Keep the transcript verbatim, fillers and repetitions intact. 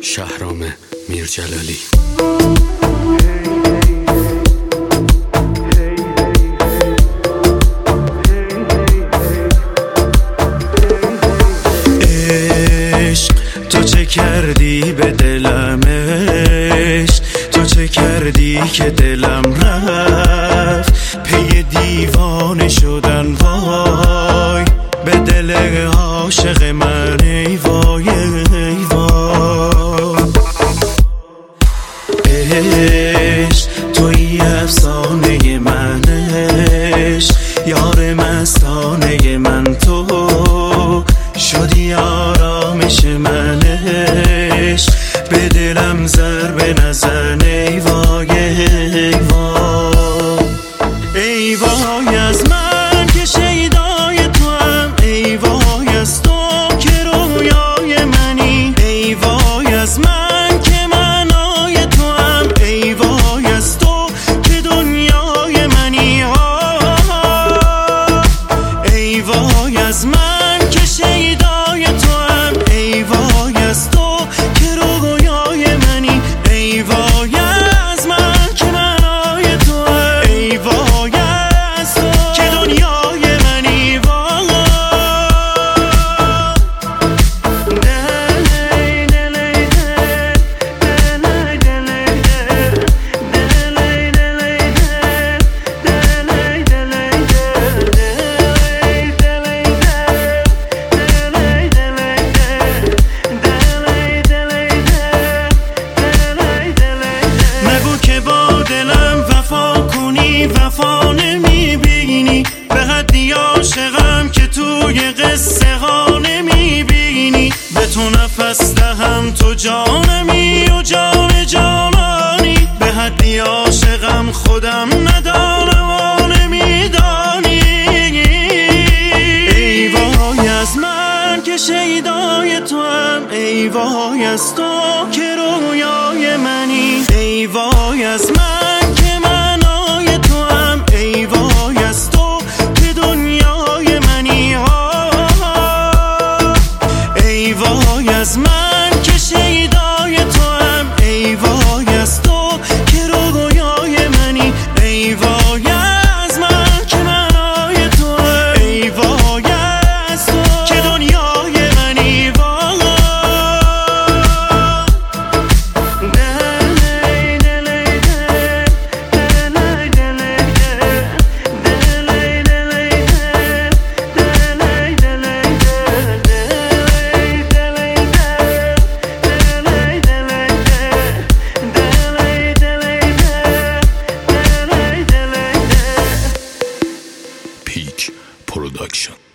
شهرام میرجلالی. عشق تو چه کردی به دلم، عشق تو چه کردی که دلم رفت پی دیوانه شدن. وای به دل عاشق من، ای وای ای وای. عشق توی افسانه من، عشق یار مستانه من، تو شدی آرامش من. عشق به دلم ضربه نزن، ای وای ای وای. ای وای از من که شیدای تو هم، ای وای از تو که رویای منی، ای وای از من که معنای تو هم، ای وای از تو که دنیای منی. ای وای از من که شیدای تو هم، ای وای از تو که رویای منی، ای وای از من که معنای تو هم، ای وای از تو که دنیای منی. نگو که با دلم وفا کنی، وفا نمیبینی، به حدی عاشقم که توی قصه ها نمیبینی. به تو نفس دهم تو جانمی و جان جانانی، به حدی عاشقم خودم ندانم و نمیدانی. ای وای از من که شیدای تو هم، ای وای از تو که رویای منی، ای وای از من که معنای تو هم، ای وای از تو که دنیای منی. ای وای از من که شیدای تو هم، ای وای از تو که رویای منی، ای وای از من که معنای تو هم، ای وای از تو که دنیای منی. پیک پروداکشن.